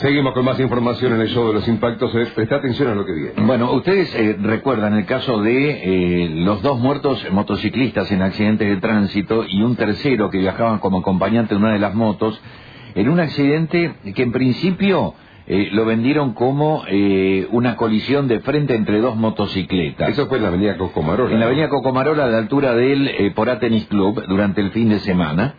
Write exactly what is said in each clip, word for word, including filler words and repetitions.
Seguimos con más información en el show de los impactos. Eh, presta atención a lo que viene. Bueno, ustedes eh, recuerdan el caso de eh, los dos muertos motociclistas en accidentes de tránsito y un tercero que viajaban como acompañante en una de las motos, en un accidente que en principio eh, lo vendieron como eh, una colisión de frente entre dos motocicletas. Eso fue en la avenida Cocomarola. En la avenida Cocomarola, a la altura del eh, Porá Tenis Club, durante el fin de semana.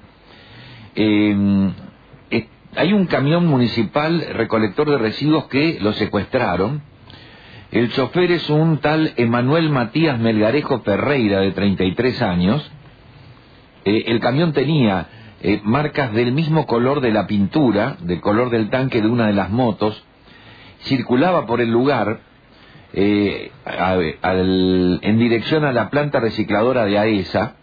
Eh, eh, hay un camión municipal recolector de residuos que lo secuestraron. El chofer es un tal Emanuel Matías Melgarejo Ferreira, de treinta y tres años. Eh, el camión tenía eh, marcas del mismo color de la pintura, del color del tanque de una de las motos. Circulaba por el lugar eh, a, al, en dirección a la planta recicladora de AESA.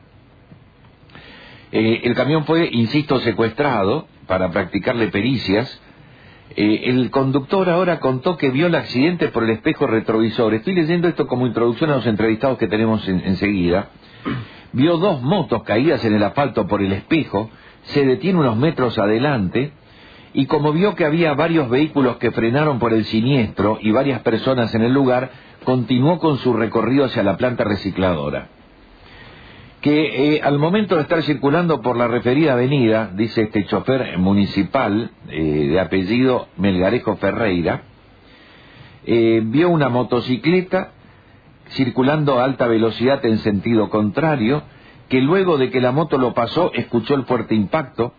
Eh, el camión fue, insisto, secuestrado para practicarle pericias. Eh, el conductor ahora contó que vio el accidente por el espejo retrovisor. Estoy leyendo esto como introducción a los entrevistados que tenemos en, enseguida. Vio dos motos caídas en el asfalto por el espejo, se detiene unos metros adelante, y como vio que había varios vehículos que frenaron por el siniestro y varias personas en el lugar, continuó con su recorrido hacia la planta recicladora. Que eh, al momento de estar circulando por la referida avenida, dice este chofer municipal eh, de apellido Melgarejo Ferreira, eh, vio una motocicleta circulando a alta velocidad en sentido contrario, que luego de que la moto lo pasó escuchó el fuerte impacto,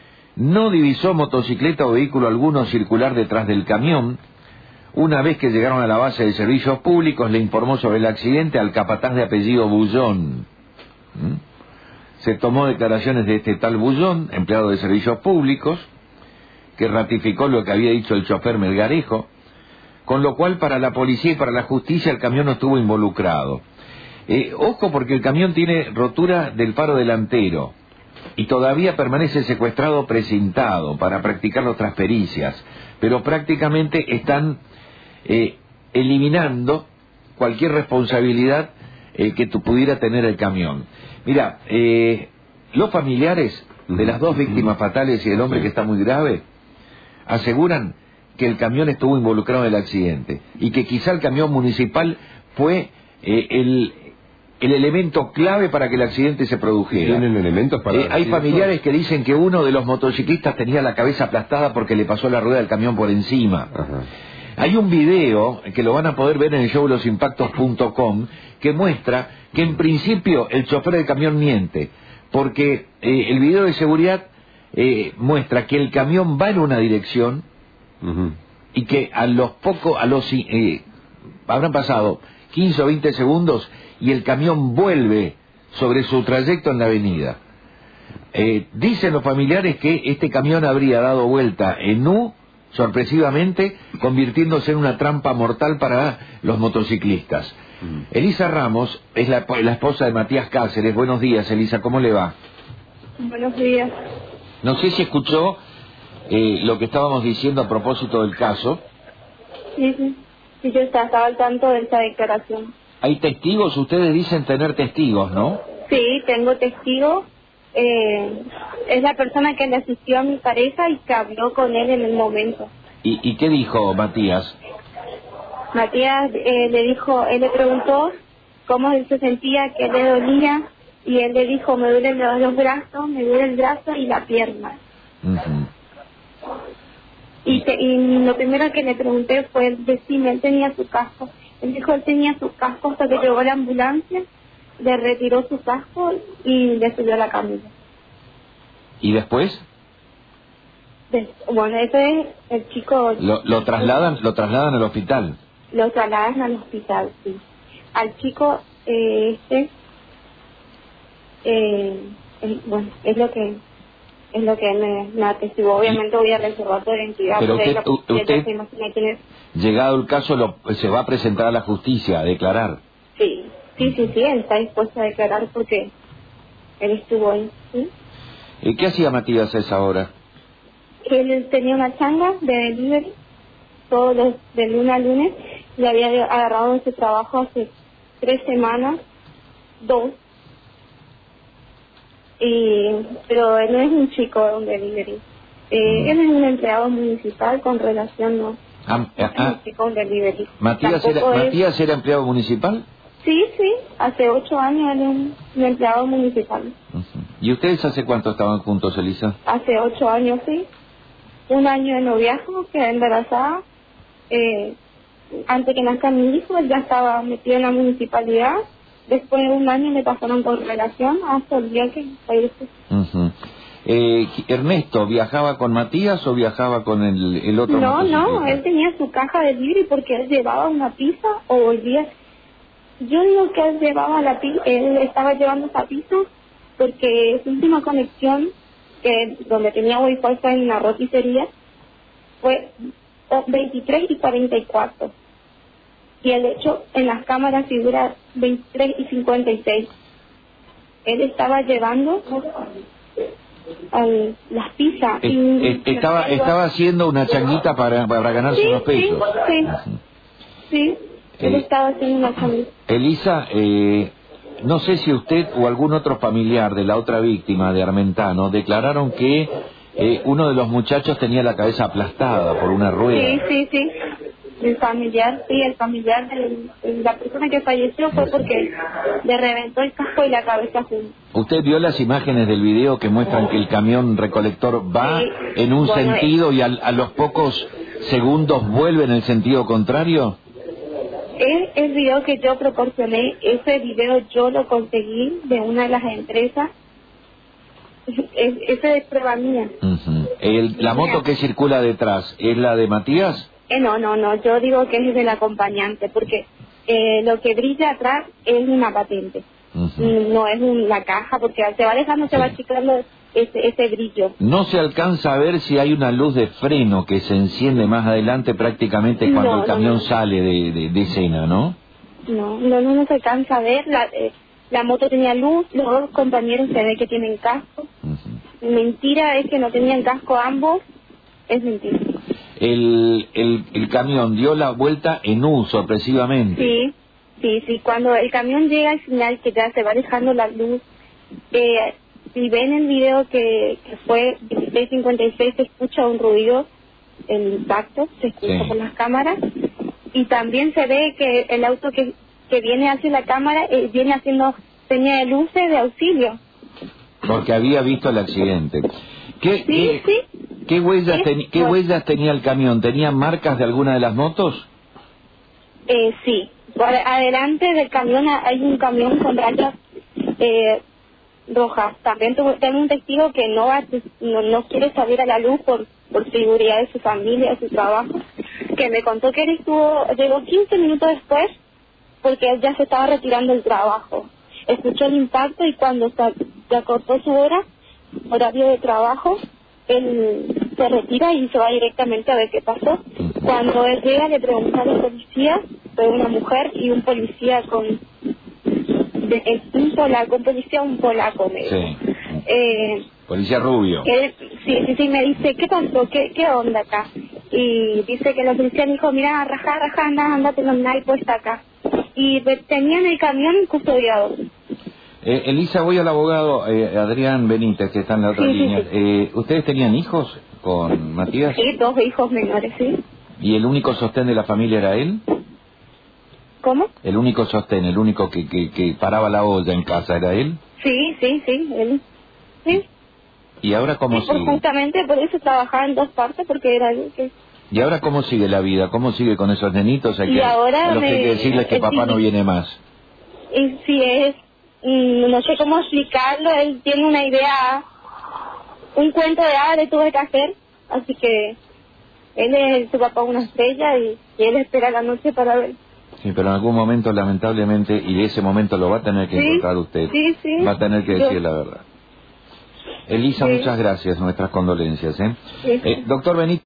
no divisó motocicleta o vehículo alguno circular detrás del camión. Una vez que llegaron a la base de servicios públicos, le informó sobre el accidente al capataz de apellido Bullón. ¿Mm? Se tomó declaraciones de este tal Bullón, empleado de servicios públicos, que ratificó lo que había dicho el chofer Melgarejo, con lo cual para la policía y para la justicia el camión no estuvo involucrado. Eh, ojo, porque el camión tiene rotura del faro delantero y todavía permanece secuestrado precintado para practicar otras pericias, pero prácticamente están eh, eliminando cualquier responsabilidad eh, que tu pudiera tener el camión. Mira, eh, los familiares de las dos víctimas fatales y del hombre que está muy grave aseguran que el camión estuvo involucrado en el accidente y que quizá el camión municipal fue eh, el, el elemento clave para que el accidente se produjera. ¿Tienen elementos para eh, hay familiares esto? que dicen que uno de los motociclistas tenía la cabeza aplastada porque le pasó la rueda del camión por encima. Ajá. Hay un video que lo van a poder ver en el show los impactos punto com que muestra que en principio el chofer del camión miente, porque eh, el video de seguridad eh, muestra que el camión va en una dirección uh-huh. y que a los pocos, a los eh, habrán pasado quince o veinte segundos y el camión vuelve sobre su trayecto en la avenida. Eh, dicen los familiares que este camión habría dado vuelta en U, sorpresivamente, convirtiéndose en una trampa mortal para los motociclistas. Mm. Elisa Ramos es la, la esposa de Matías Cáceres. Buenos días, Elisa, ¿cómo le va? Buenos días. No sé si escuchó eh, lo que estábamos diciendo a propósito del caso. Sí, sí, sí, yo estaba, estaba al tanto de esa declaración. ¿Hay testigos? Ustedes dicen tener testigos, ¿no? Sí, tengo testigos. Eh, es la persona que le asistió a mi pareja y que habló con él en el momento. ¿Y, y qué dijo Matías? Matías eh, le dijo, él le preguntó cómo él se sentía, qué le dolía, y él le dijo, me duelen los, los brazos, me duele el brazo y la pierna. Uh-huh. y, te, y lo primero que le pregunté fue decirme, él tenía su casco. Él dijo, él tenía su casco hasta que llegó la ambulancia, le retiró su casco y le subió a la camilla. ¿Y después? De, bueno, eso es el chico... Lo, lo trasladan lo trasladan al hospital. Lo trasladan al hospital, sí. Al chico, eh, este, eh, es, bueno, es lo que es lo que me, me atestiguó. Obviamente voy a reservar tu identidad. Pero usted, lo, usted se imagina quién es. Llegado el caso, lo, se va a presentar a la justicia a declarar. Sí, sí, sí, sí, él está dispuesto a declarar porque él estuvo ahí, ¿sí? ¿Y qué hacía Matías a esa hora? Él tenía una changa de delivery todos los de lunes a lunes, le había agarrado ese trabajo hace tres semanas, dos, y pero él no es un chico de un delivery, Eh, Mm. Él es un empleado municipal con relación, no, Ah, ah, ah, no sé, con delivery. Matías, era, Tampoco es- ¿Matías era empleado municipal? Sí, sí, hace ocho años él es un, un empleado municipal. Ujú. ¿Y ustedes hace cuánto estaban juntos, Elisa? Hace ocho años, sí. Un año de noviazgo, quedé embarazada. Eh, antes que nazca mi hijo, él ya estaba metido en la municipalidad. Después de un año me pasaron por relación hasta el día que falleció. Ujú. eh, ¿Ernesto viajaba con Matías o viajaba con el, el otro No, no, motociclista? él tenía su caja de libre porque él llevaba una pizza o volvía. Yo digo que él llevaba la pizza, él estaba llevando esa pizza porque su última conexión, que donde tenía wifi fue en una roticería, fue veintitrés y cuarenta y cuatro. Y el hecho en las cámaras figura veintitrés y cincuenta y seis. Él estaba llevando al- las pizzas. Eh, y- eh, estaba, estaba haciendo una changuita para, para ganarse Sí, unos sí, pesos. sí, Ujú. sí. Él Eh, estaba haciendo una camisa. Elisa, eh, no sé si usted o algún otro familiar de la otra víctima de Armentano declararon que eh, uno de los muchachos tenía la cabeza aplastada por una Sí, rueda. sí, sí. El familiar, sí, el familiar de de la persona que falleció fue porque le reventó el casco y la cabeza juntos. ¿Usted vio las imágenes del video que muestran que el camión recolector va Sí. en un Bueno, sentido y al- a los pocos segundos vuelve en el sentido contrario? Es el video que yo proporcioné, ese video yo lo conseguí de una de las empresas. Es, ese es prueba mía. Ujú. El- ¿La moto que circula detrás es la de Matías? Eh, no, no, no, yo digo que es del acompañante, porque eh, lo que brilla atrás es una patente. Ujú. No es una caja, porque se va dejando, se Sí. va achicando ese, ese brillo. No se alcanza a ver si hay una luz de freno que se enciende más adelante prácticamente cuando No, el no, camión no. sale de, de, de escena, ¿no? No, no, no, no se alcanza a ver. La, eh, la moto tenía luz, los dos compañeros se ve que tienen casco. Ujú. Mentira es que no tenían casco ambos, es mentira. El, el, el camión dio la vuelta en U sorpresivamente. Sí, sí, sí, cuando el camión llega al final, que ya se va dejando la luz, eh, si ven el video que, que fue dieciséis cincuenta y seis, se escucha un ruido, el impacto, se escucha Sí. por las cámaras, y también se ve que el auto que, que viene hacia la cámara eh, viene haciendo señas de luces de auxilio. Porque había visto el accidente. ¿Qué, Sí, qué, sí. qué huellas, Sí, teni- qué pues. huellas tenía el camión? ¿Tenía marcas de alguna de las motos? Eh, sí, por adelante del camión hay un camión con rayas eh, rojas. También tuve- tengo un testigo que no, va, no no quiere salir a la luz por, por seguridad de su familia, de su trabajo, que me contó que él estuvo, llegó quince minutos después porque él ya se estaba retirando del trabajo. Escuchó el impacto y cuando se, se acortó su hora, horario de trabajo, él se retira y se va directamente a ver qué pasó. Cuando él llega le pregunta a la policía, fue una mujer y un policía con de, es un polaco, un policía un polaco me dijo. Sí. Eh, Policía Rubio. él, sí, sí, sí, me dice, ¿qué pasó? ¿Qué, qué onda acá? Y dice que la policía le dijo, mira, rajá, rajá, anda, andate, no hay puesta acá. Y pues, tenían el camión custodiado. Eh, Elisa, voy al abogado eh, Adrián Benítez, que está en la otra Sí, sí, línea. sí. Eh, ¿Ustedes tenían hijos con Matías? Sí, dos hijos menores, ¿sí? ¿Y el único sostén de la familia era él? ¿Cómo? ¿El único sostén, el único que, que, que paraba la olla en casa era él? Sí, sí, sí, él. Sí. ¿Y ahora cómo Sí, por- sigue? justamente por eso trabajaba en dos partes, porque era él que... ¿Y ahora cómo sigue la vida? ¿Cómo sigue con esos nenitos? Hay Y que, ahora a los que hay me- que decirles que eh, papá sí. no viene más. Y si es, mm, no sé cómo explicarlo, él tiene una idea, un cuento de ah, le tuve que hacer, así que él es su papá una estrella y, y él espera la noche para ver. Sí, pero en algún momento, lamentablemente, y ese momento lo va a tener que Sí, encontrar usted, sí, sí. va a tener que Yo- decir la verdad. Elisa, Sí. muchas gracias, nuestras condolencias. ¿eh? Sí. Eh, doctor Benítez.